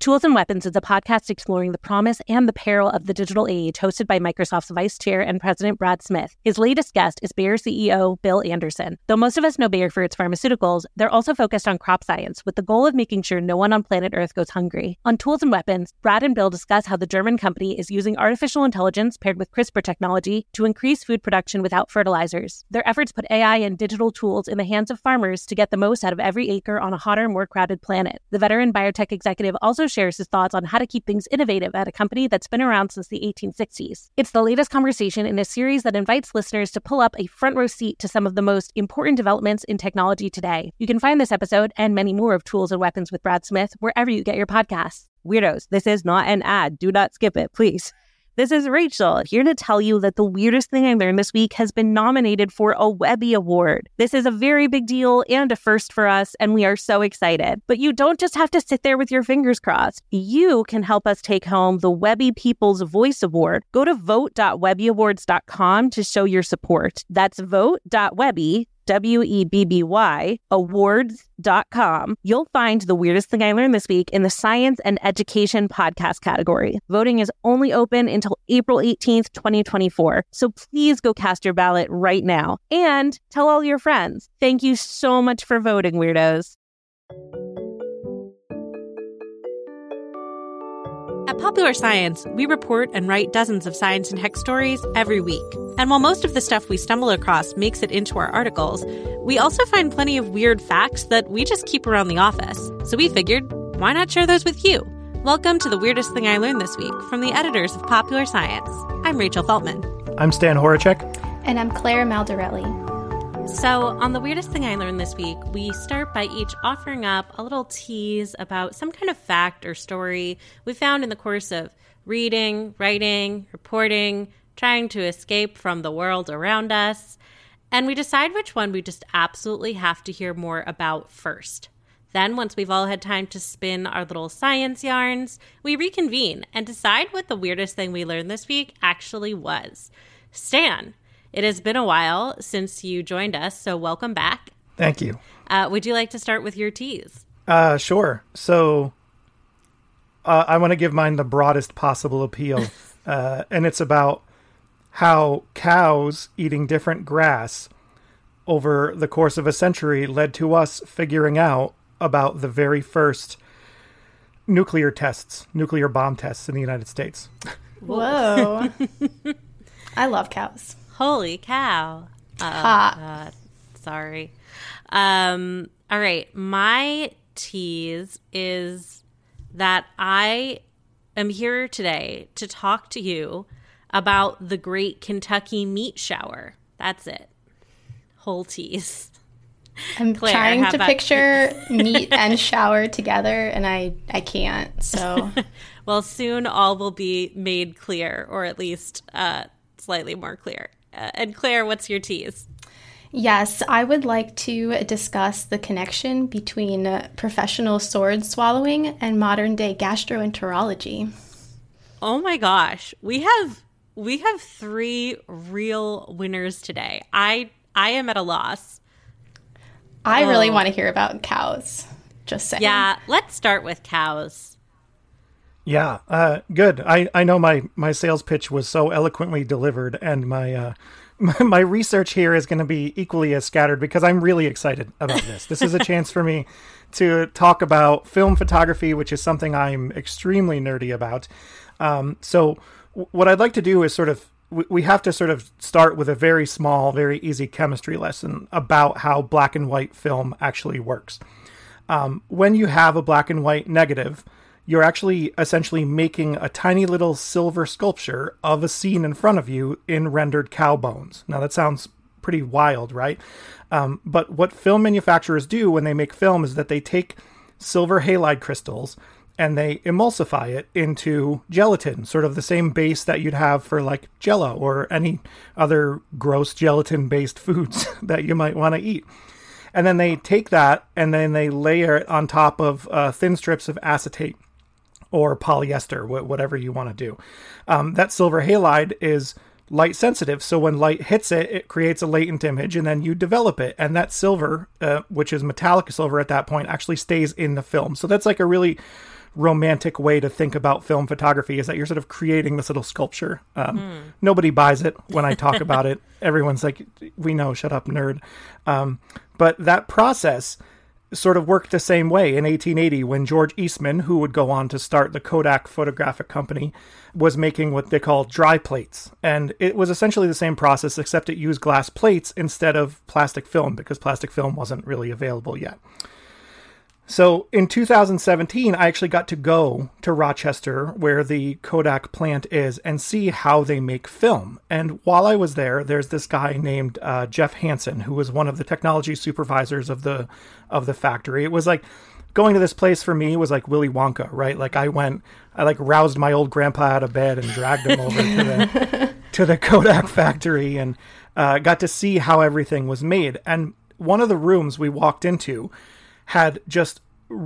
Tools and Weapons is a podcast exploring the promise and the peril of the digital age, hosted by Microsoft's Vice Chair and President Brad Smith. His latest guest is Bayer CEO Bill Anderson. Though most of us know Bayer for its pharmaceuticals, they're also focused on crop science, with the goal of making sure no one on planet Earth goes hungry. On Tools and Weapons, Brad and Bill discuss how the German company is using artificial intelligence paired with CRISPR technology to increase food production without fertilizers. Their efforts put AI and digital tools in the hands of farmers to get the most out of every acre on a hotter, more crowded planet. The veteran biotech executive also shares his thoughts on how to keep things innovative at a company that's been around since the 1860s. It's the latest conversation in a series that invites listeners to pull up a front row seat to some of the most important developments in technology today. You can find this episode and many more of Tools and Weapons with Brad Smith wherever you get your podcasts. Weirdos, this is not an ad. Do not skip it, please. This is Rachel, here to tell you that The Weirdest Thing I Learned This Week has been nominated for a Webby Award. This is a very big deal and a first for us, and we are so excited. But you don't just have to sit there with your fingers crossed. You can help us take home the Webby People's Voice Award. Go to vote.webbyawards.com to show your support. That's vote.webby, WEBBY, awards.com. You'll find The Weirdest Thing I Learned This Week in the Science and Education podcast category. Voting is only open until April 18th, 2024. So please go cast your ballot right now and tell all your friends. Thank you so much for voting, weirdos. At Popular Science, we report and write dozens of science and tech stories every week. And while most of the stuff we stumble across makes it into our articles, we also find plenty of weird facts that we just keep around the office. So we figured, why not share those with you? Welcome to The Weirdest Thing I Learned This Week from the editors of Popular Science. I'm Rachel Feltman. I'm Stan Horacek. And I'm Claire Maldarelli. So on The Weirdest Thing I Learned This Week, we start by each offering up a little tease about some kind of fact or story we found in the course of reading, writing, reporting, trying to escape from the world around us. And we decide which one we just absolutely have to hear more about first. Then, once we've all had time to spin our little science yarns, we reconvene and decide what the weirdest thing we learned this week actually was. Stan, it has been a while since you joined us, so welcome back. Thank you. Would you like to start with your tease? Sure. So I want to give mine the broadest possible appeal, and it's about how cows eating different grass over the course of a century led to us figuring out about the very first nuclear bomb tests in the United States. Whoa. I love cows. Holy cow. Sorry. All right. My tease is that I am here today to talk to you about the Great Kentucky Meat Shower. That's it. Whole tease. I'm Claire, trying to picture meat and shower together, and I can't, so. Well, soon all will be made clear, or at least slightly more clear. And Claire, what's your tease? Yes, I would like to discuss the connection between professional sword swallowing and modern-day gastroenterology. Oh my gosh. We have 3 real winners today. I am at a loss. I really want to hear about cows. Just saying. Yeah, let's start with cows. Yeah, good. I know my sales pitch was so eloquently delivered, and my my research here is going to be equally as scattered because I'm really excited about this. This is a chance for me to talk about film photography, which is something I'm extremely nerdy about. So what I'd like to do is we have to sort of start with a very small, very easy chemistry lesson about how black and white film actually works. When you have a black and white negative, you're actually essentially making a tiny little silver sculpture of a scene in front of you in rendered cow bones. Now that sounds pretty wild, right? But what film manufacturers do when they make film is that they take silver halide crystals and they emulsify it into gelatin, sort of the same base that you'd have for like Jell-O or any other gross gelatin-based foods that you might want to eat. And then they take that and then they layer it on top of thin strips of acetate or polyester, whatever you want to do. That silver halide is light sensitive, so when light hits it, it creates a latent image, and then you develop it. And that silver, which is metallic silver at that point, actually stays in the film. So that's like a really romantic way to think about film photography, is that you're sort of creating this little sculpture. Nobody buys it when I talk about it. Everyone's like, we know, shut up, nerd. But that process sort of worked the same way in 1880 when George Eastman, who would go on to start the Kodak Photographic Company, was making what they call dry plates. And it was essentially the same process, except it used glass plates instead of plastic film, because plastic film wasn't really available yet. So in 2017, I actually got to go to Rochester, where the Kodak plant is, and see how they make film. And while I was there, there's this guy named Jeff Hansen, who was one of the technology supervisors of the factory. It was like going to this place for me was like Willy Wonka, right? Like I roused my old grandpa out of bed and dragged him over to the Kodak factory, and got to see how everything was made. And one of the rooms we walked into had just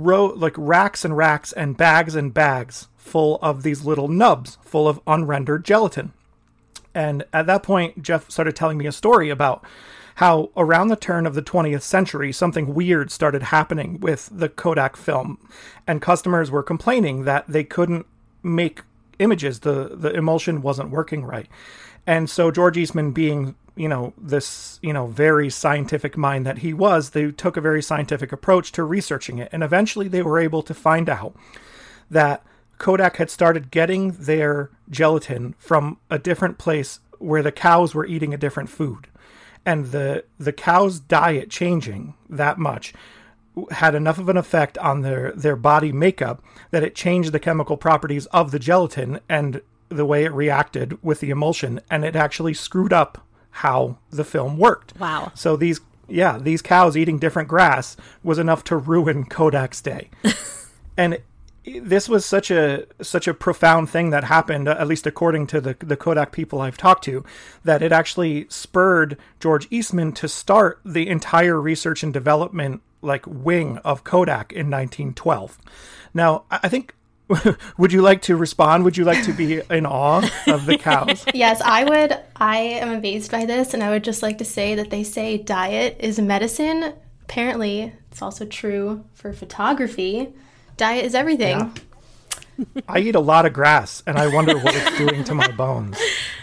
racks and racks and bags full of these little nubs full of unrendered gelatin. And at that point, Jeff started telling me a story about how around the turn of the 20th century, something weird started happening with the Kodak film, and customers were complaining that they couldn't make images. The emulsion wasn't working right. And so George Eastman, being this, very scientific mind that he was, they took a very scientific approach to researching it. And eventually they were able to find out that Kodak had started getting their gelatin from a different place where the cows were eating a different food. And the cow's diet changing that much had enough of an effect on their body makeup that it changed the chemical properties of the gelatin and the way it reacted with the emulsion. And it actually screwed up how the film worked. Wow. So these cows eating different grass was enough to ruin Kodak's day. And this was such a profound thing that happened, at least according to the Kodak people I've talked to, that it actually spurred George Eastman to start the entire research and development wing of Kodak in 1912. Now, I think, would you like to respond? Would you like to be in awe of the cows? Yes, I would. I am amazed by this, and I would just like to say that they say diet is medicine. Apparently, it's also true for photography. Diet is everything. Yeah. I eat a lot of grass, and I wonder what it's doing to my bones.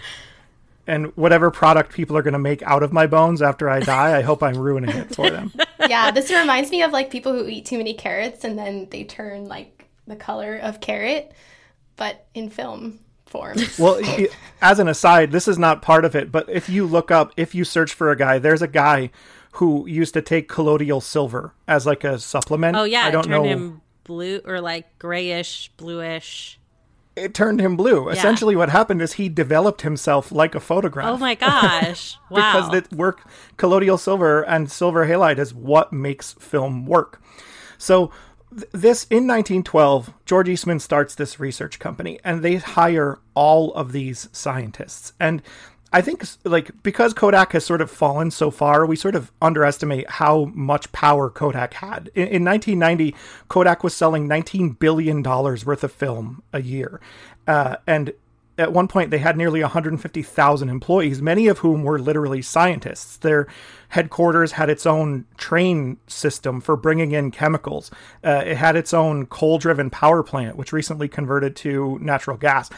And whatever product people are going to make out of my bones after I die, I hope I'm ruining it for them. Yeah, this reminds me of people who eat too many carrots, and then they turn the color of carrot, but in film form. Well, as an aside, this is not part of it, but if you search for a guy, there's a guy who used to take colloidal silver as a supplement. Oh yeah, I don't know. Him blue or grayish, bluish. It turned him blue. Yeah. Essentially what happened is he developed himself like a photograph. Oh my gosh. Wow. Because colloidal silver and silver halide is what makes film work. So this, in 1912, George Eastman starts this research company, and they hire all of these scientists. And I think because Kodak has sort of fallen so far, we sort of underestimate how much power Kodak had. In 1990, Kodak was selling $19 billion worth of film a year. And at one point, they had nearly 150,000 employees, many of whom were literally scientists. Their headquarters had its own train system for bringing in chemicals. It had its own coal-driven power plant, which recently converted to natural gas.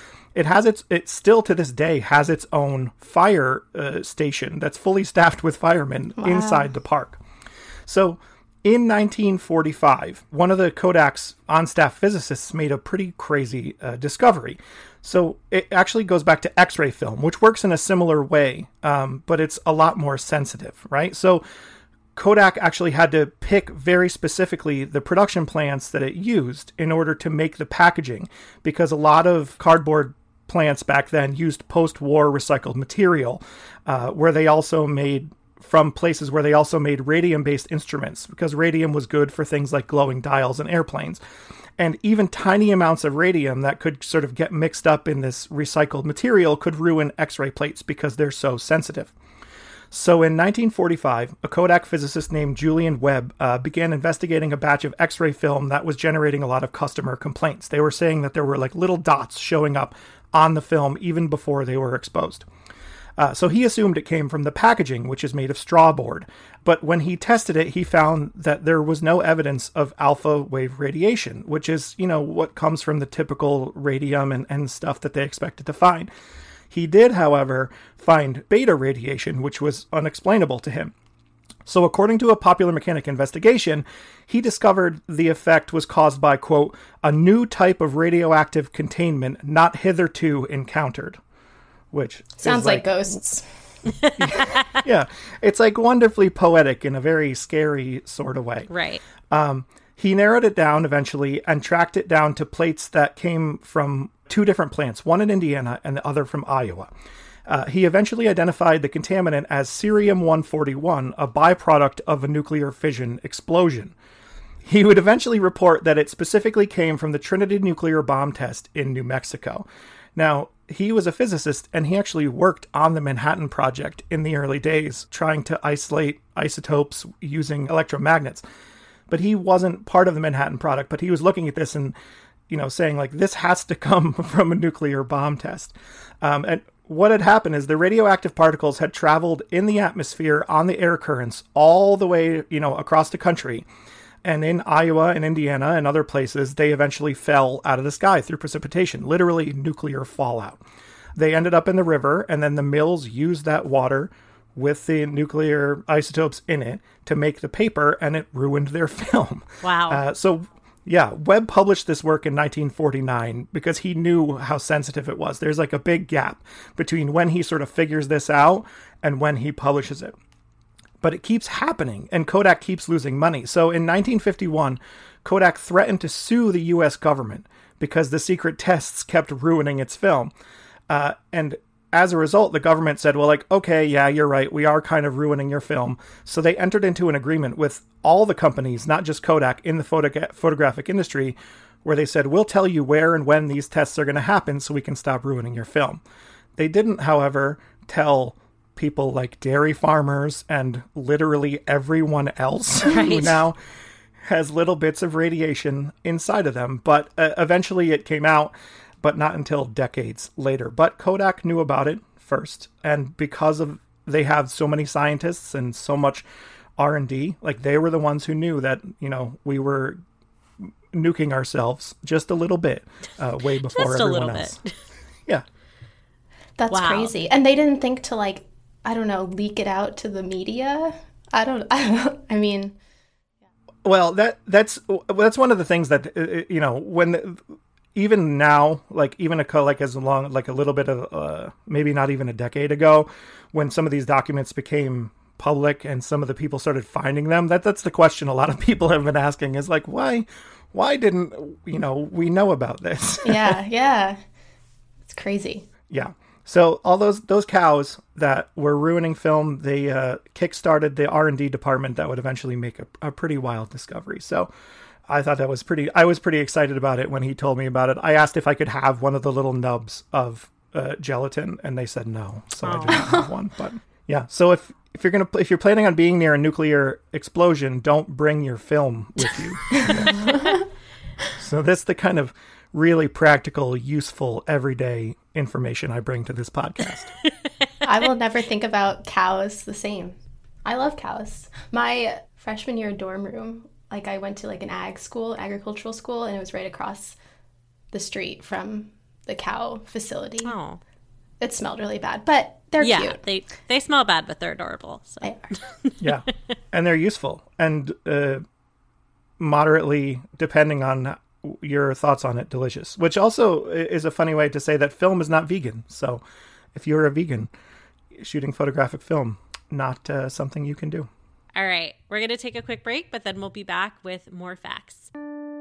It still to this day has its own fire station that's fully staffed with firemen inside the park. So in 1945, one of the Kodak's on-staff physicists made a pretty crazy discovery. So it actually goes back to X-ray film, which works in a similar way, but it's a lot more sensitive, right? So Kodak actually had to pick very specifically the production plants that it used in order to make the packaging, because a lot of cardboard plants back then used post-war recycled material, where they also made from places where they also made radium-based instruments, because radium was good for things like glowing dials in airplanes. And even tiny amounts of radium that could sort of get mixed up in this recycled material could ruin X-ray plates because they're so sensitive. So in 1945, a Kodak physicist named Julian Webb began investigating a batch of X-ray film that was generating a lot of customer complaints. They were saying that there were little dots showing up on the film even before they were exposed. So he assumed it came from the packaging, which is made of straw board. But when he tested it, he found that there was no evidence of alpha wave radiation, which is, what comes from the typical radium and stuff that they expected to find. He did, however, find beta radiation, which was unexplainable to him. So according to a Popular Mechanic investigation, he discovered the effect was caused by, quote, a new type of radioactive containment not hitherto encountered. Which sounds like ghosts. Yeah, it's like wonderfully poetic in a very scary sort of way. Right. He narrowed it down eventually and tracked it down to plates that came from 2 different plants, one in Indiana and the other from Iowa. He eventually identified the contaminant as cerium-141, a byproduct of a nuclear fission explosion. He would eventually report that it specifically came from the Trinity nuclear bomb test in New Mexico. Now, he was a physicist, and he actually worked on the Manhattan Project in the early days, trying to isolate isotopes using electromagnets. But he wasn't part of the Manhattan Project, but he was looking at this and, saying, like, this has to come from a nuclear bomb test. And what had happened is the radioactive particles had traveled in the atmosphere on the air currents all the way, across the country. And in Iowa and Indiana and other places, they eventually fell out of the sky through precipitation, literally nuclear fallout. They ended up in the river, and then the mills used that water with the nuclear isotopes in it to make the paper, and it ruined their film. Wow. Webb published this work in 1949 because he knew how sensitive it was. There's like a big gap between when he sort of figures this out and when he publishes it. But it keeps happening, and Kodak keeps losing money. So in 1951, Kodak threatened to sue the U.S. government because the secret tests kept ruining its film. And as a result, the government said, okay, yeah, you're right. We are kind of ruining your film. So they entered into an agreement with all the companies, not just Kodak, in the photographic industry, where they said, we'll tell you where and when these tests are going to happen so we can stop ruining your film. They didn't, however, tell people like dairy farmers and literally everyone else who now has little bits of radiation inside of them. But eventually it came out, but not until decades later. But Kodak knew about it first. And because of they have so many scientists and so much R&D, like they were the ones who knew that, we were nuking ourselves just a little bit way before just everyone a little else. Bit. Yeah. That's crazy. And they didn't think to leak it out to the media. I mean, well, that's one of the things that when even now, like even as long like a little bit of maybe not even a decade ago, when some of these documents became public and some of the people started finding them, that's the question a lot of people have been asking is like, why didn't we know about this? Yeah, it's crazy. Yeah. So all those cows that were ruining film, they kickstarted the R&D department that would eventually make a pretty wild discovery. So I thought I was pretty excited about it when he told me about it. I asked if I could have one of the little nubs of gelatin, and they said no. So I didn't have one. But yeah, so if you're planning on being near a nuclear explosion, don't bring your film with you. So that's the kind of really practical, useful, everyday information I bring to this podcast. I will never think about cows the same. I love cows. My freshman year dorm room, I went to an agricultural school, and it was right across the street from the cow facility. Oh. It smelled really bad, but they're cute. Yeah, they smell bad, but they're adorable. So. They are. Yeah, and they're useful and moderately, depending on your thoughts on it, delicious. Which also is a funny way to say that film is not vegan. So if you're a vegan, shooting photographic film, not something you can do. All right, we're going to take a quick break, but then we'll be back with more facts.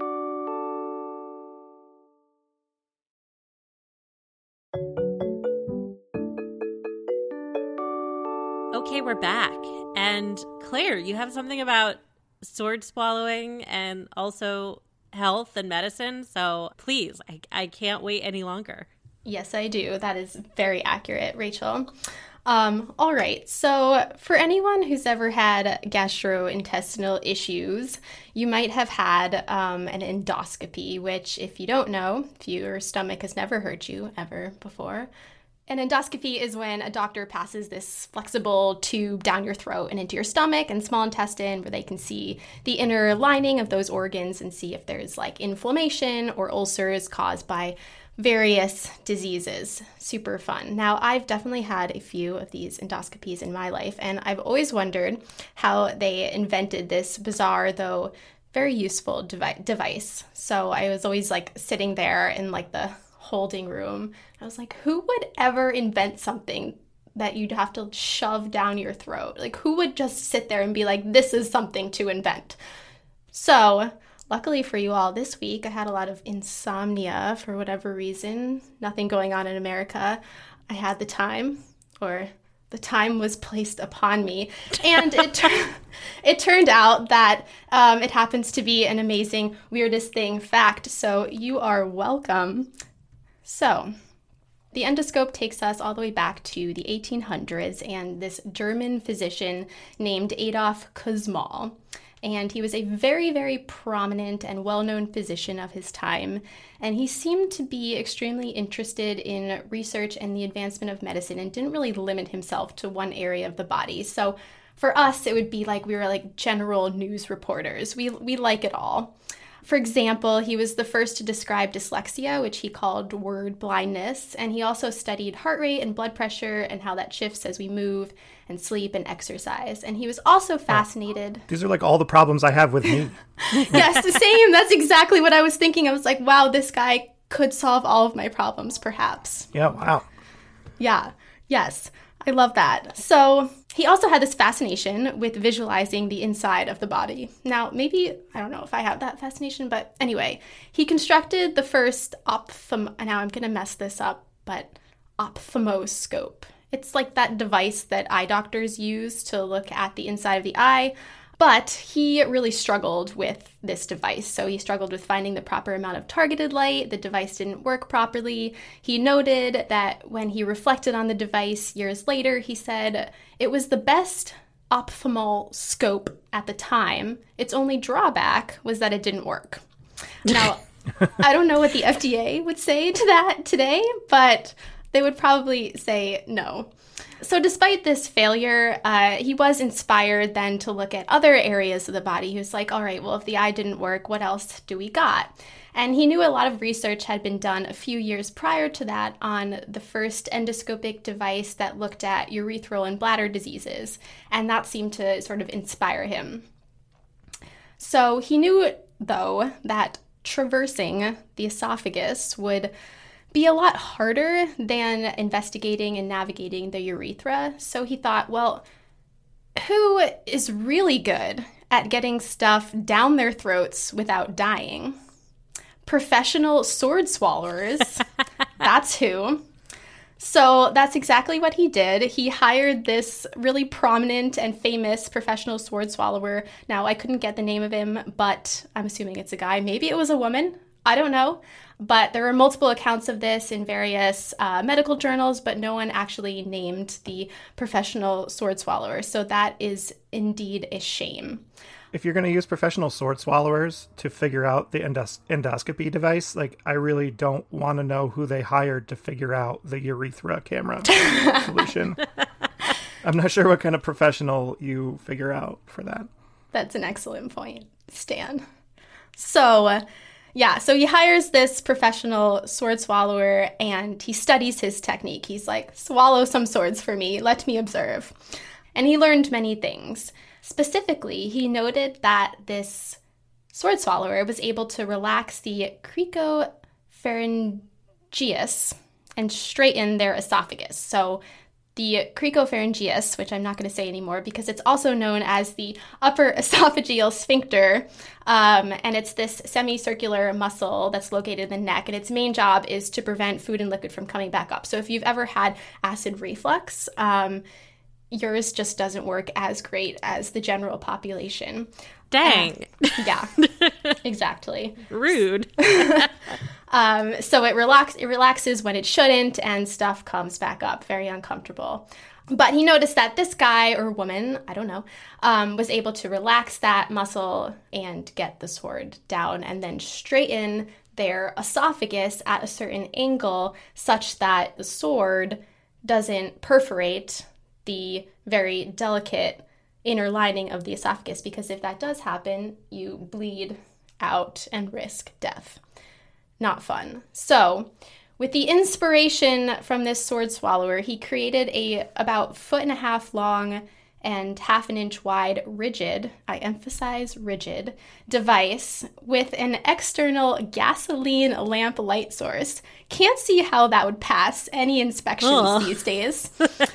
Okay, we're back. And Claire, you have something about sword swallowing and also health and medicine. So please, I can't wait any longer. Yes, I do. That is very accurate, Rachel. All right. So for anyone who's ever had gastrointestinal issues, you might have had an endoscopy, which if you don't know, if your stomach has never hurt you ever before, An endoscopy is when a doctor passes this flexible tube down your throat and into your stomach and small intestine where they can see the inner lining of those organs and see if there's like inflammation or ulcers caused by various diseases. Super fun. Now, I've definitely had a few of these endoscopies in my life, and I've always wondered how they invented this bizarre, though very useful device. So I was always like sitting there in like the holding room. I was like, who would ever invent something that you'd have to shove down your throat? Like, who would just sit there and be like, this is something to invent? So luckily for you all, this week I had a lot of insomnia for whatever reason. Nothing going on in America. I had the time, or the time was placed upon me, and it turned out that it happens to be an amazing weirdest thing fact, so you are welcome. So, the endoscope takes us all the way back to the 1800s and this German physician named Adolf Kussmaul. And he was a very, very prominent and well-known physician of his time. And he seemed to be extremely interested in research and the advancement of medicine and didn't really limit himself to one area of the body. So for us, it would be like we were like general news reporters. We like it all. For example, he was the first to describe dyslexia, which he called word blindness, and he also studied heart rate and blood pressure and how that shifts as we move and sleep and exercise. And he was also fascinated. These are like all the problems I have with me. Yes, the same. That's exactly what I was thinking. I was like, wow, this guy could solve all of my problems, perhaps. Yeah, wow. Yeah, yes. I love that. So he also had this fascination with visualizing the inside of the body. Now, maybe, I don't know if I have that fascination, but anyway, he constructed the first now I'm going to mess this up, but ophthalmoscope. It's like that device that eye doctors use to look at the inside of the eye. But he really struggled with this device. So he struggled with finding the proper amount of targeted light. The device didn't work properly. He noted that when he reflected on the device years later, he said it was the best ophthalmoscope at the time. Its only drawback was that it didn't work. Now, I don't know what the FDA would say to that today, but they would probably say no. So despite this failure, he was inspired then to look at other areas of the body. He was like, all right, well, if the eye didn't work, what else do we got? And he knew a lot of research had been done a few years prior to that on the first endoscopic device that looked at urethral and bladder diseases. And that seemed to sort of inspire him. So he knew, though, that traversing the esophagus would be a lot harder than investigating and navigating the urethra. So he thought, well, who is really good at getting stuff down their throats without dying? Professional sword swallowers. That's who. So that's exactly what he did. He hired this really prominent and famous professional sword swallower. Now, I couldn't get the name of him, but I'm assuming it's a guy. Maybe it was a woman. I don't know. But there are multiple accounts of this in various medical journals, but no one actually named the professional sword swallower. So that is indeed a shame. If you're going to use professional sword swallowers to figure out the endoscopy device, like, I really don't want to know who they hired to figure out the urethra camera solution. I'm not sure what kind of professional you figure out for that. That's an excellent point, Stan. So he hires this professional sword swallower and he studies his technique. He's like, swallow some swords for me, let me observe. And he learned many things. Specifically, he noted that this sword swallower was able to relax the cricopharyngeus and straighten their esophagus. So the cricopharyngeus, which I'm not going to say anymore because it's also known as the upper esophageal sphincter, and it's this semicircular muscle that's located in the neck, and its main job is to prevent food and liquid from coming back up. So if you've ever had acid reflux, yours just doesn't work as great as the general population. Dang. Yeah, exactly. Rude. So it relaxes when it shouldn't, and stuff comes back up. Very uncomfortable. But he noticed that this guy or woman, I don't know, was able to relax that muscle and get the sword down and then straighten their esophagus at a certain angle such that the sword doesn't perforate the very delicate inner lining of the esophagus, because if that does happen, you bleed out and risk death. Not fun. So, with the inspiration from this sword swallower, he created a about 1.5 foot long and 1/2 inch wide rigid, I emphasize rigid, device with an external gasoline lamp light source. Can't see how that would pass any inspections these days.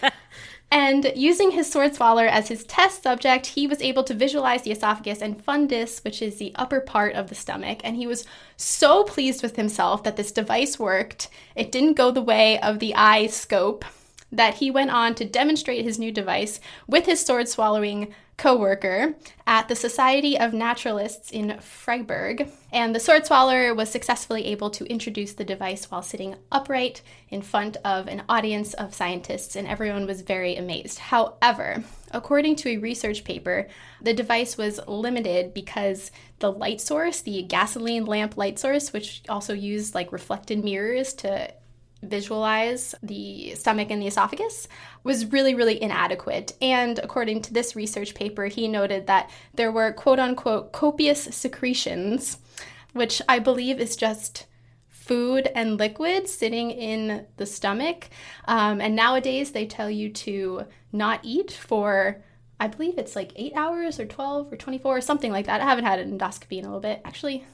And using his sword swallower as his test subject, he was able to visualize the esophagus and fundus, which is the upper part of the stomach. And he was so pleased with himself that this device worked. It didn't go the way of the eye scope, that he went on to demonstrate his new device with his sword swallowing co-worker at the Society of Naturalists in Freiburg. And the sword swallower was successfully able to introduce the device while sitting upright in front of an audience of scientists, and everyone was very amazed. However, according to a research paper, the device was limited because the light source, the gasoline lamp light source, which also used like reflected mirrors to visualize the stomach and the esophagus, was really, really inadequate. And according to this research paper, he noted that there were quote unquote copious secretions, which I believe is just food and liquid sitting in the stomach. And nowadays they tell you to not eat for, I believe it's like 8 hours or 12 or 24 or something like that. I haven't had an endoscopy in a little bit, actually.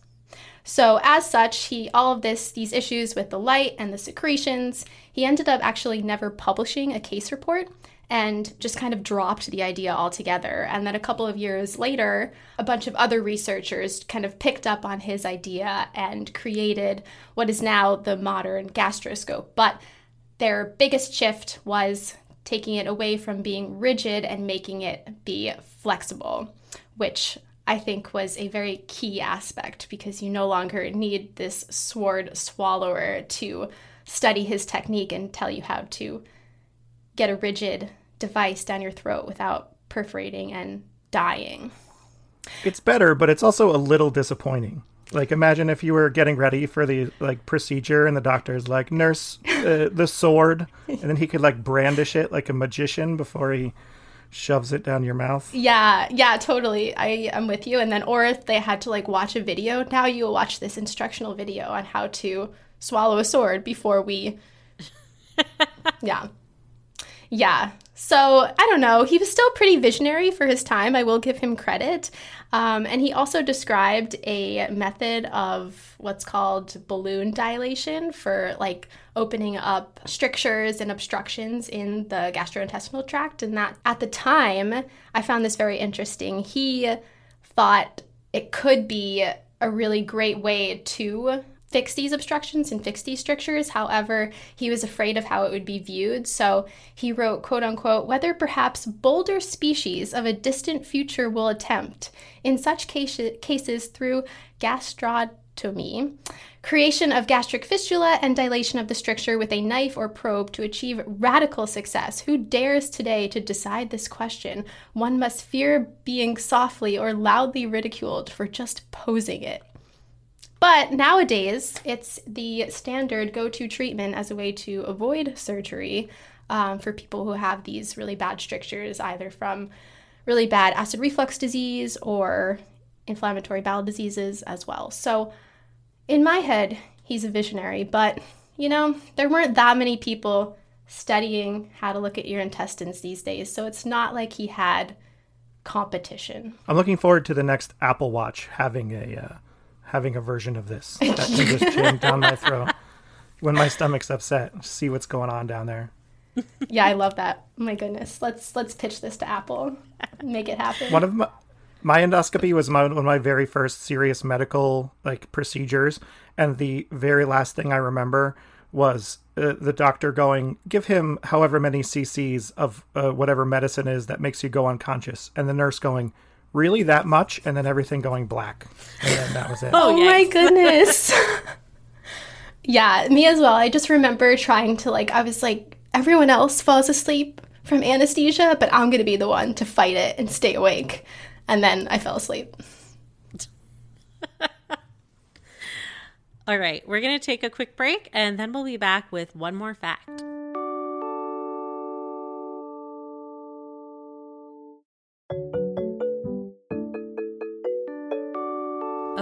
So as such, all of these issues with the light and the secretions, he ended up actually never publishing a case report and just kind of dropped the idea altogether. And then a couple of years later, a bunch of other researchers kind of picked up on his idea and created what is now the modern gastroscope. But their biggest shift was taking it away from being rigid and making it be flexible, which I think was a very key aspect, because you no longer need this sword swallower to study his technique and tell you how to get a rigid device down your throat without perforating and dying. It's better, but it's also a little disappointing. Like, imagine if you were getting ready for the procedure and the doctor's like, nurse, the sword, and then he could brandish it like a magician before he shoves it down your mouth. Yeah, totally. I am with you. And then, or if they had to watch a video, now you'll watch this instructional video on how to swallow a sword before we... Yeah. So, I don't know. He was still pretty visionary for his time. I will give him credit. And he also described a method of what's called balloon dilation for opening up strictures and obstructions in the gastrointestinal tract. And that at the time, I found this very interesting. He thought it could be a really great way to fix these obstructions and fix these strictures. However, he was afraid of how it would be viewed. So he wrote, quote unquote, whether perhaps bolder species of a distant future will attempt, in such cases through gastrotomy, creation of gastric fistula and dilation of the stricture with a knife or probe to achieve radical success. Who dares today to decide this question? One must fear being softly or loudly ridiculed for just posing it. But nowadays, it's the standard go-to treatment as a way to avoid surgery for people who have these really bad strictures, either from really bad acid reflux disease or inflammatory bowel diseases as well. So in my head, he's a visionary, but, there weren't that many people studying how to look at your intestines these days, so it's not like he had competition. I'm looking forward to the next Apple Watch having a version of this that can just jam down my throat when my stomach's upset. See what's going on down there. Yeah, I love that. Oh my goodness. Let's pitch this to Apple. Make it happen. One of my endoscopy was one of my very first serious medical procedures, and the very last thing I remember was the doctor going, give him however many cc's of whatever medicine is that makes you go unconscious, and the nurse going, really, that much? And then everything going black. And then that was it. Oh my goodness. Yeah, me as well. I just remember trying to I was everyone else falls asleep from anesthesia, but I'm going to be the one to fight it and stay awake. And then I fell asleep. All right, we're going to take a quick break, and then we'll be back with one more fact.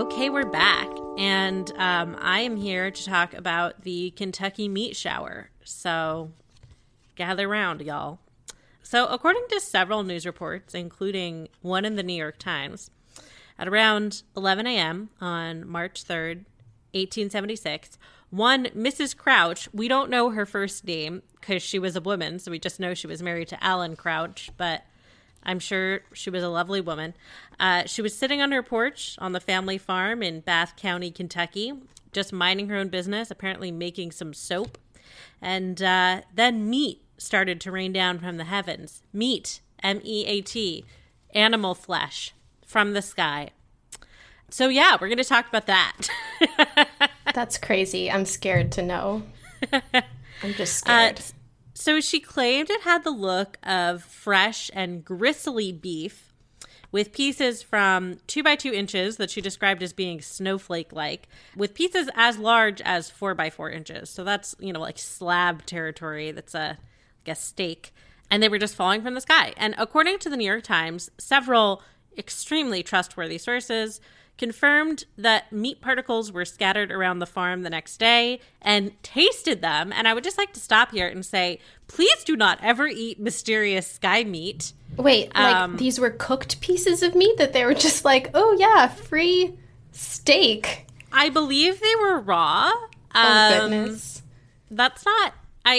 Okay, we're back, and I am here to talk about the Kentucky meat shower. So gather round, y'all. So according to several news reports, including one in the New York Times, at around 11 a.m. on March 3rd, 1876, one Mrs. Crouch, we don't know her first name because she was a woman, so we just know she was married to Alan Crouch, but I'm sure she was a lovely woman. She was sitting on her porch on the family farm in Bath County, Kentucky, just minding her own business, apparently making some soap. And then meat started to rain down from the heavens. Meat, M-E-A-T, animal flesh from the sky. So yeah, we're going to talk about that. That's crazy. I'm scared to know. I'm just scared. So she claimed it had the look of fresh and gristly beef with pieces from 2 by 2 inches that she described as being snowflake-like, with pieces as large as 4 by 4 inches. So that's, like slab territory. That's like a steak. And they were just falling from the sky. And according to the New York Times, several extremely trustworthy sources confirmed that meat particles were scattered around the farm the next day and tasted them. And I would just like to stop here and say, please do not ever eat mysterious sky meat. Wait, these were cooked pieces of meat that they were just like, oh yeah, free steak. I believe they were raw. Oh goodness. That's not,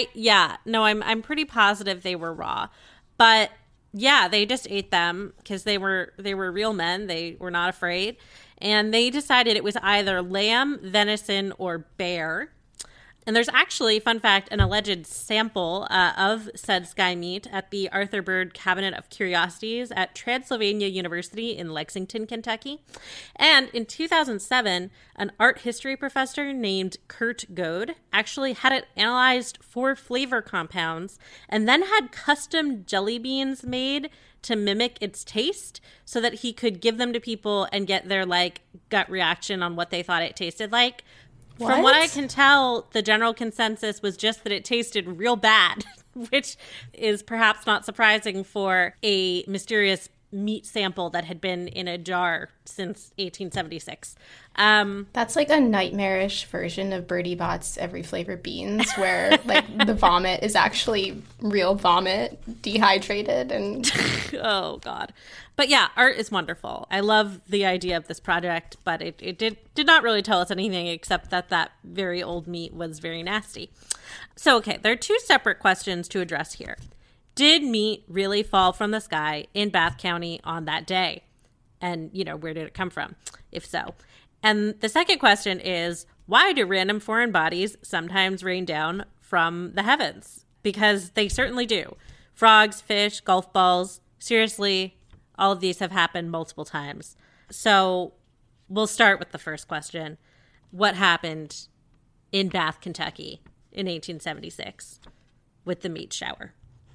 I'm pretty positive they were raw. But yeah, they just ate them because they were real men. They were not afraid. And they decided it was either lamb, venison, or bear. And there's actually, fun fact, an alleged sample of said sky meat at the Arthur Byrd Cabinet of Curiosities at Transylvania University in Lexington, Kentucky. And in 2007, an art history professor named Kurt Goad actually had it analyzed for flavor compounds and then had custom jelly beans made to mimic its taste so that he could give them to people and get their gut reaction on what they thought it tasted like. What? From what I can tell, the general consensus was just that it tasted real bad, which is perhaps not surprising for a mysterious meat sample that had been in a jar since 1876. That's like a nightmarish version of Bertie Bott's Every Flavor Beans, where the vomit is actually real vomit, dehydrated and oh god. But yeah, art is wonderful. I love the idea of this project, but it did not really tell us anything except that very old meat was very nasty. So okay, there are two separate questions to address here. Did meat really fall from the sky in Bath County on that day? And, where did it come from, if so? And the second question is, why do random foreign bodies sometimes rain down from the heavens? Because they certainly do. Frogs, fish, golf balls, seriously, all of these have happened multiple times. So we'll start with the first question. What happened in Bath, Kentucky in 1876 with the meat shower?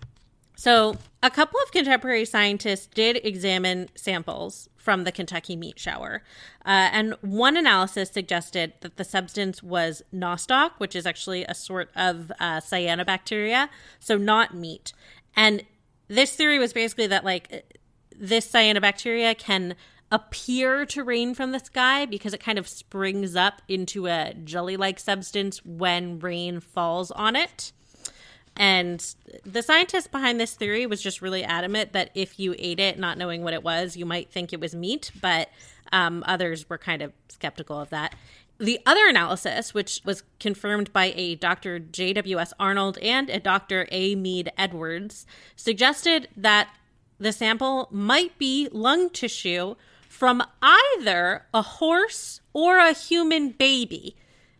So a couple of contemporary scientists did examine samples from the Kentucky meat shower. And one analysis suggested that the substance was nostoc, which is actually a sort of cyanobacteria, so not meat. And this theory was basically that this cyanobacteria can appear to rain from the sky because it kind of springs up into a jelly-like substance when rain falls on it. And the scientist behind this theory was just really adamant that if you ate it not knowing what it was, you might think it was meat, but others were kind of skeptical of that. The other analysis, which was confirmed by a Dr. J.W.S. Arnold and a Dr. A. Mead Edwards, suggested that the sample might be lung tissue from either a horse or a human baby.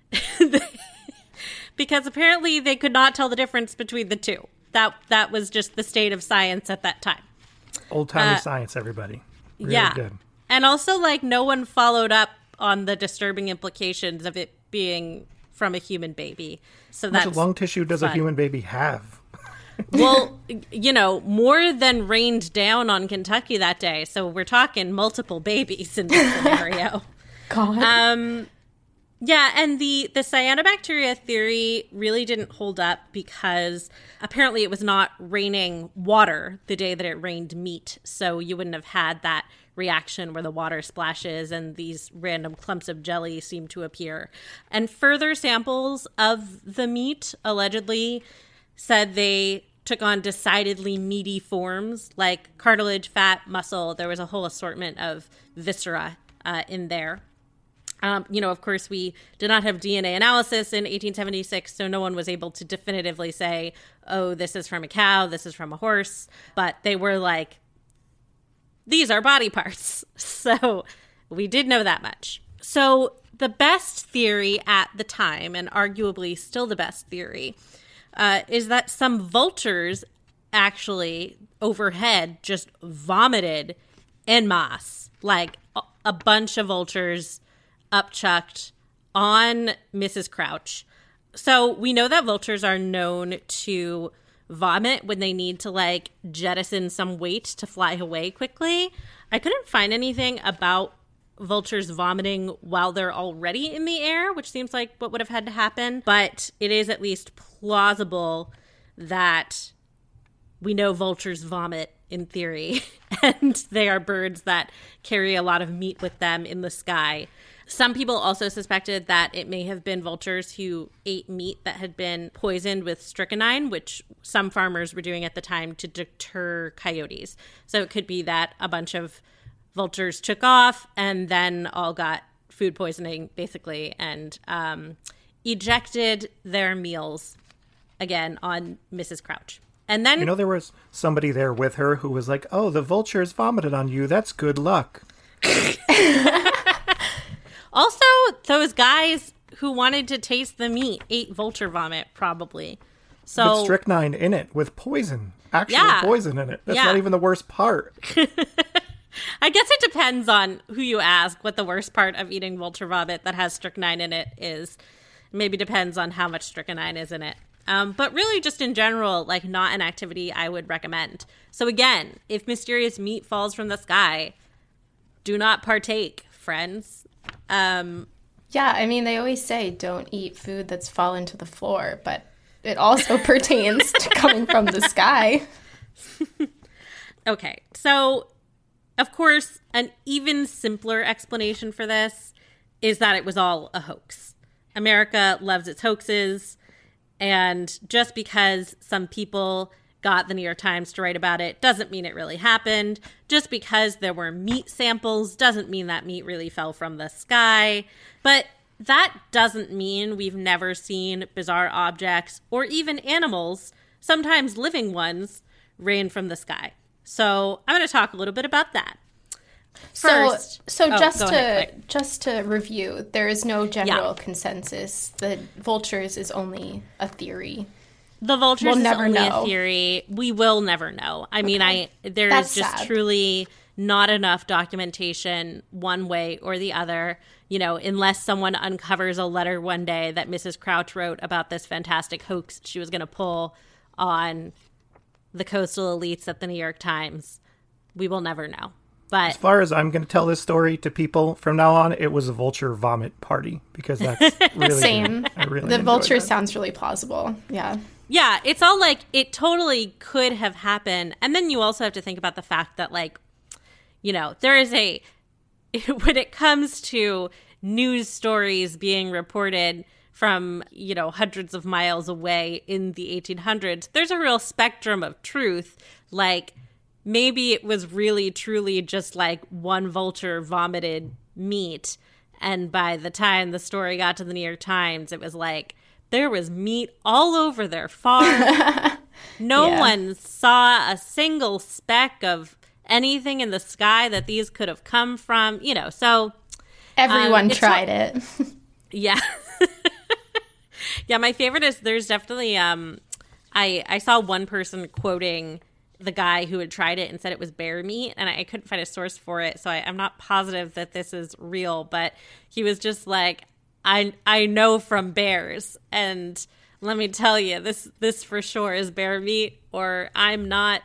Because apparently they could not tell the difference between the two. That was just the state of science at that time. Old-timey science, everybody. Really yeah. Good. And also, no one followed up on the disturbing implications of it being from a human baby. So How much lung tissue does a human baby have? Well, more than rained down on Kentucky that day. So we're talking multiple babies in this scenario. God. Yeah, and the cyanobacteria theory really didn't hold up because apparently it was not raining water the day that it rained meat. So you wouldn't have had that reaction where the water splashes and these random clumps of jelly seem to appear. And further samples of the meat allegedly said they took on decidedly meaty forms like cartilage, fat, muscle. There was a whole assortment of viscera in there. Of course, we did not have DNA analysis in 1876, so no one was able to definitively say, oh, this is from a cow, this is from a horse. But they were like, these are body parts. So we did know that much. So the best theory at the time, and arguably still the best theory, is that some vultures actually overhead just vomited en masse, like a bunch of vultures upchucked on Mrs. Crouch. So we know that vultures are known to vomit when they need to like jettison some weight to fly away quickly. I couldn't find anything about vultures vomiting while they're already in the air, which seems like what would have had to happen. But it is at least plausible that we know vultures vomit in theory, and they are birds that carry a lot of meat with them in the sky. Some people also suspected that it may have been vultures who ate meat that had been poisoned with strychnine, which some farmers were doing at the time to deter coyotes. So it could be that a bunch of vultures took off and then all got food poisoning, basically, and ejected their meals again on Mrs. Crouch. And then, there was somebody there with her who was like, oh, the vultures vomited on you. That's good luck. Also, those guys who wanted to taste the meat ate vulture vomit, probably. So, with strychnine in it, with poison. Actual poison in it. That's not even the worst part. I guess it depends on who you ask what the worst part of eating vulture vomit that has strychnine in it is. Maybe depends on how much strychnine is in it. But really, just in general, like, not an activity I would recommend. So again, if mysterious meat falls from the sky, do not partake, friends. Yeah, I mean, they always say don't eat food that's fallen to the floor, but it also pertains to coming from the sky. Okay, so, of course, an even simpler explanation for this is that it was all a hoax. America loves its hoaxes, and just because some people got the New York Times to write about it doesn't mean it really happened. Just because there were meat samples doesn't mean that meat really fell from the sky. But that doesn't mean we've never seen bizarre objects or even animals, sometimes living ones, rain from the sky. So I'm going to talk a little bit about that. First, just to review, there is no general consensus. The vultures is only a theory. The vultures is only a theory. We will never know. I mean, there is just sad. Truly not enough documentation one way or the other, unless someone uncovers a letter one day that Mrs. Crouch wrote about this fantastic hoax she was going to pull on the coastal elites at the New York Times. We will never know. But as far as I'm going to tell this story to people from now on, it was a vulture vomit party, because that's really same. The vulture sounds really plausible. Yeah. Yeah, it's all like it totally could have happened. And then you also have to think about the fact that, like, there is when it comes to news stories being reported from, hundreds of miles away in the 1800s, there's a real spectrum of truth. Like, maybe it was really, truly just like one vulture vomited meat. And by the time the story got to the New York Times, it was like there was meat all over their farm. No one saw a single speck of anything in the sky that these could have come from, so. Everyone tried it. Yeah. Yeah, my favorite is there's definitely, I saw one person quoting the guy who had tried it and said it was bear meat, and I couldn't find a source for it, so I'm not positive that this is real, but he was just like, I know from bears, and let me tell you, this for sure is bear meat, or I'm not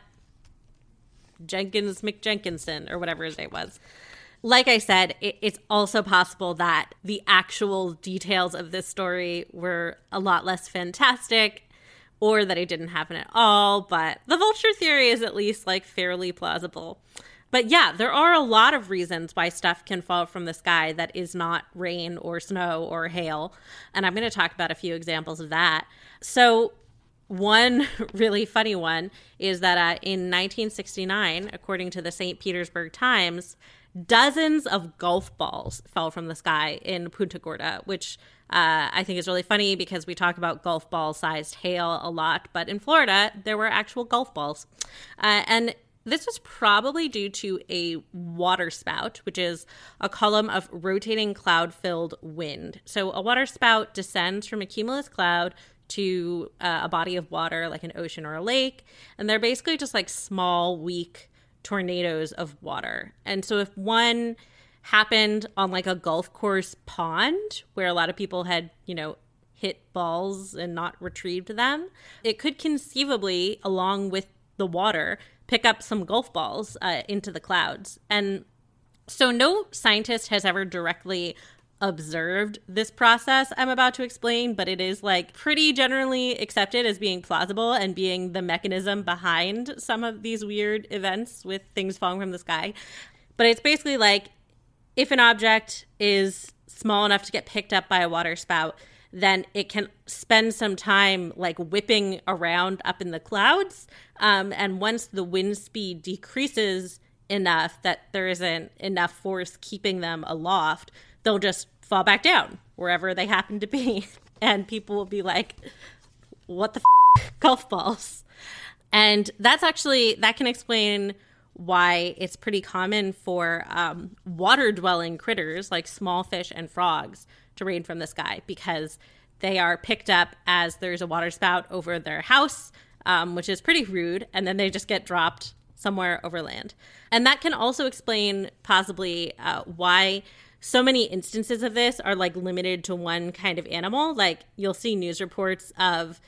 Jenkins McJenkinson, or whatever his name was. Like I said, it's also possible that the actual details of this story were a lot less fantastic, or that it didn't happen at all, but the vulture theory is at least, like, fairly plausible. But yeah, there are a lot of reasons why stuff can fall from the sky that is not rain or snow or hail. And I'm going to talk about a few examples of that. So one really funny one is that in 1969, according to the St. Petersburg Times, dozens of golf balls fell from the sky in Punta Gorda, which I think is really funny because we talk about golf ball-sized hail a lot. But in Florida, there were actual golf balls. And this was probably due to a waterspout, which is a column of rotating cloud-filled wind. So a waterspout descends from a cumulus cloud to a body of water like an ocean or a lake. And they're basically just like small, weak tornadoes of water. And so if one happened on like a golf course pond where a lot of people had, hit balls and not retrieved them, it could conceivably, along with the water, pick up some golf balls into the clouds. And so no scientist has ever directly observed this process I'm about to explain, but it is like pretty generally accepted as being plausible and being the mechanism behind some of these weird events with things falling from the sky. But it's basically like if an object is small enough to get picked up by a water spout, then it can spend some time like whipping around up in the clouds. And once the wind speed decreases enough that there isn't enough force keeping them aloft, they'll just fall back down wherever they happen to be. And people will be like, what the golf balls? And that can explain why it's pretty common for water-dwelling critters like small fish and frogs to rain from the sky, because they are picked up as there's a water spout over their house, which is pretty rude, and then they just get dropped somewhere over land. And that can also explain possibly why so many instances of this are like limited to one kind of animal. Like you'll see news reports of,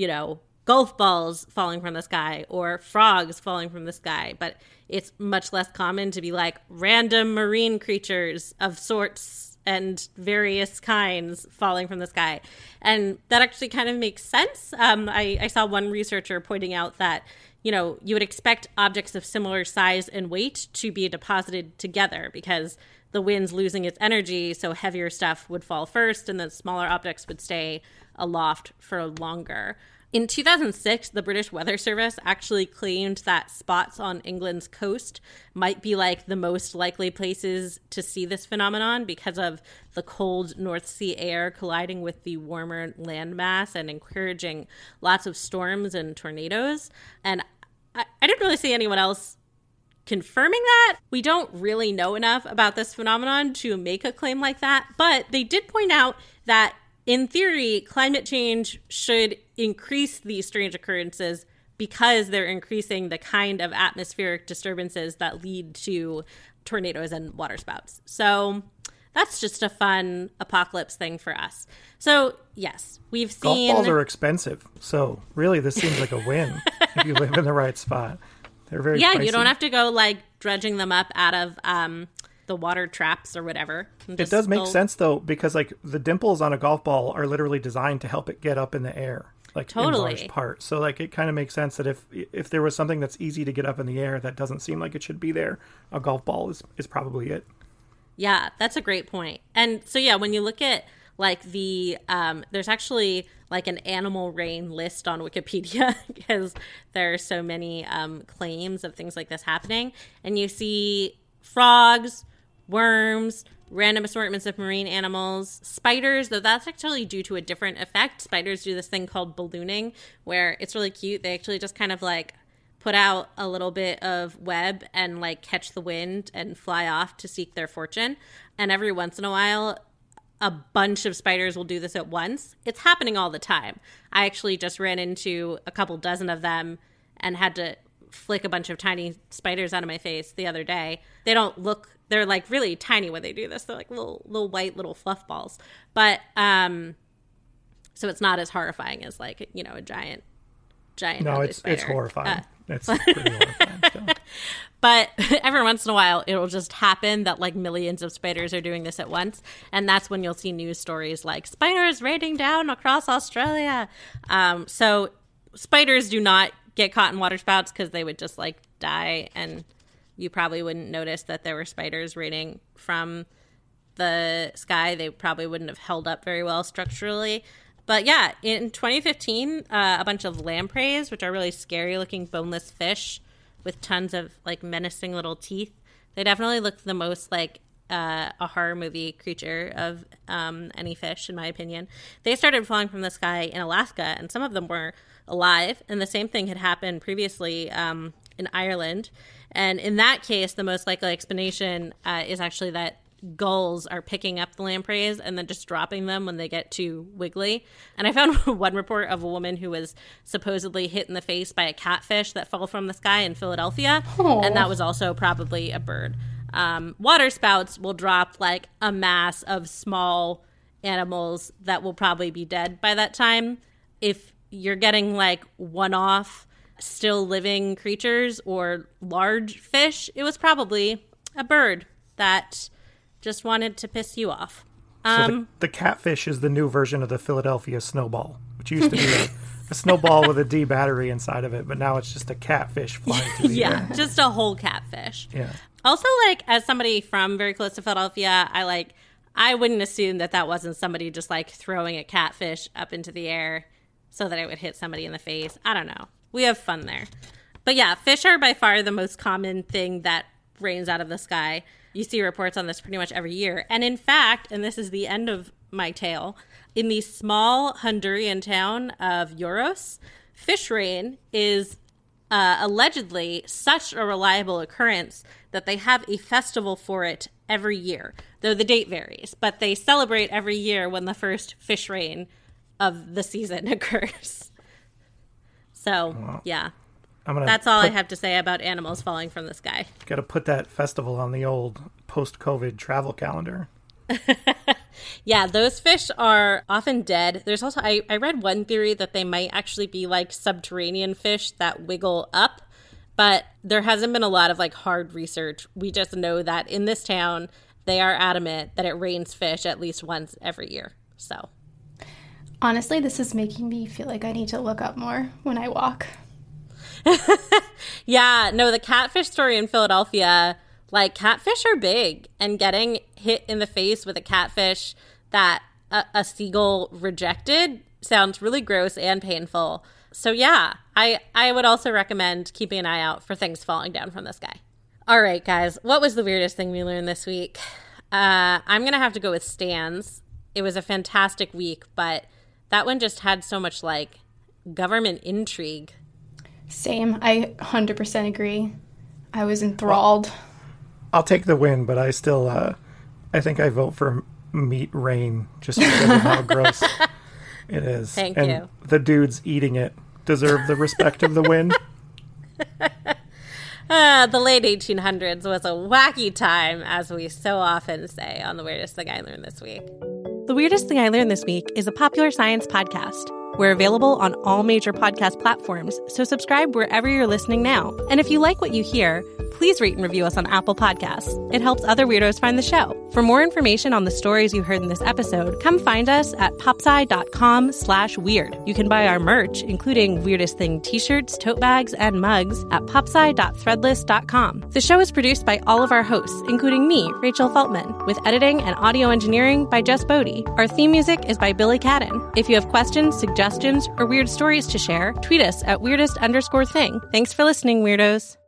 golf balls falling from the sky or frogs falling from the sky, but it's much less common to be like random marine creatures of sorts and various kinds falling from the sky. And that actually kind of makes sense. I saw one researcher pointing out that, you would expect objects of similar size and weight to be deposited together because the wind's losing its energy, so heavier stuff would fall first and then smaller objects would stay aloft for longer. In 2006, the British Weather Service actually claimed that spots on England's coast might be like the most likely places to see this phenomenon because of the cold North Sea air colliding with the warmer landmass and encouraging lots of storms and tornadoes. And I didn't really see anyone else confirming that. We don't really know enough about this phenomenon to make a claim like that, but they did point out that in theory, climate change should increase these strange occurrences because they're increasing the kind of atmospheric disturbances that lead to tornadoes and waterspouts. So that's just a fun apocalypse thing for us. So yes, we've seen... Golf balls are expensive, so really this seems like a win if you live in the right spot. They're very pricey. You don't have to go like dredging them up out of the water traps or whatever. It does make sense though, because like the dimples on a golf ball are literally designed to help it get up in the air, like in large part. So like it kind of makes sense that if there was something that's easy to get up in the air that doesn't seem like it should be there, a golf ball is probably it. Yeah, that's a great point. And so yeah, when you look at like the there's actually like an animal rain list on Wikipedia because there are so many claims of things like this happening, and you see frogs, worms, random assortments of marine animals, spiders, though that's actually due to a different effect. Spiders do this thing called ballooning, where it's really cute. They actually just kind of like put out a little bit of web and like catch the wind and fly off to seek their fortune. And every once in a while, a bunch of spiders will do this at once. It's happening all the time. I actually just ran into a couple dozen of them and had to flick a bunch of tiny spiders out of my face the other day. They're like really tiny when they do this. They're like little white little fluff balls. But so it's not as horrifying as like, a giant No, it's horrifying. It's pretty horrifying still. But every once in a while, it'll just happen that like millions of spiders are doing this at once. And that's when you'll see news stories like spiders raining down across Australia. So spiders do not get caught in waterspouts because they would just like die and you probably wouldn't notice that there were spiders raining from the sky. They probably wouldn't have held up very well structurally. But yeah, in 2015, a bunch of lampreys, which are really scary looking boneless fish with tons of like menacing little teeth, they definitely looked the most like a horror movie creature of any fish, in my opinion. They started falling from the sky in Alaska, and some of them were alive. And the same thing had happened previously in Ireland. And in that case, the most likely explanation is actually that gulls are picking up the lampreys and then just dropping them when they get too wiggly. And I found one report of a woman who was supposedly hit in the face by a catfish that fell from the sky in Philadelphia. Aww. And that was also probably a bird. Water spouts will drop like a mass of small animals that will probably be dead by that time. If you're getting like one-off still living creatures or large fish, it was probably a bird that just wanted to piss you off. So the catfish is the new version of the Philadelphia snowball, which used to be a snowball with a D battery inside of it, but now it's just a catfish flying through the air. Just a whole catfish. Yeah. Also, like, as somebody from very close to Philadelphia, I wouldn't assume that wasn't somebody just like throwing a catfish up into the air so that it would hit somebody in the face. I don't know. We have fun there. But yeah, fish are by far the most common thing that rains out of the sky. You see reports on this pretty much every year. And in fact, and this is the end of my tale, in the small Honduran town of Yoros, fish rain is allegedly such a reliable occurrence that they have a festival for it every year, though the date varies. But they celebrate every year when the first fish rain of the season occurs. So, wow. Yeah. That's all I have to say about animals falling from the sky. Got to put that festival on the old post-COVID travel calendar. Yeah, those fish are often dead. There's also, I read one theory that they might actually be like subterranean fish that wiggle up, but there hasn't been a lot of like hard research. We just know that in this town, they are adamant that it rains fish at least once every year. So, honestly, this is making me feel like I need to look up more when I walk. Yeah, no, the catfish story in Philadelphia, like, catfish are big, and getting hit in the face with a catfish that a seagull rejected sounds really gross and painful. So yeah, I would also recommend keeping an eye out for things falling down from the sky. All right, guys, what was the weirdest thing we learned this week? I'm going to have to go with Stans. It was a fantastic week, but that one just had so much, like, government intrigue. Same. I 100% agree. I was enthralled. I'll take the win, but I still, I think I vote for meat rain just because of how gross it is. Thank you. The dudes eating it deserve the respect of the win. The late 1800s was a wacky time, as we so often say on The Weirdest Thing I Learned This Week. The Weirdest Thing I Learned This Week is a popular science podcast. We're available on all major podcast platforms, so subscribe wherever you're listening now. And if you like what you hear, please rate and review us on Apple Podcasts. It helps other weirdos find the show. For more information on the stories you heard in this episode, come find us at popsci.com/weird. You can buy our merch, including Weirdest Thing t-shirts, tote bags, and mugs at popsci.threadless.com. The show is produced by all of our hosts, including me, Rachel Feltman, with editing and audio engineering by Jess Bodie. Our theme music is by Billy Cadden. If you have questions, suggestions, or weird stories to share, tweet us at weirdest_thing. Thanks for listening, weirdos.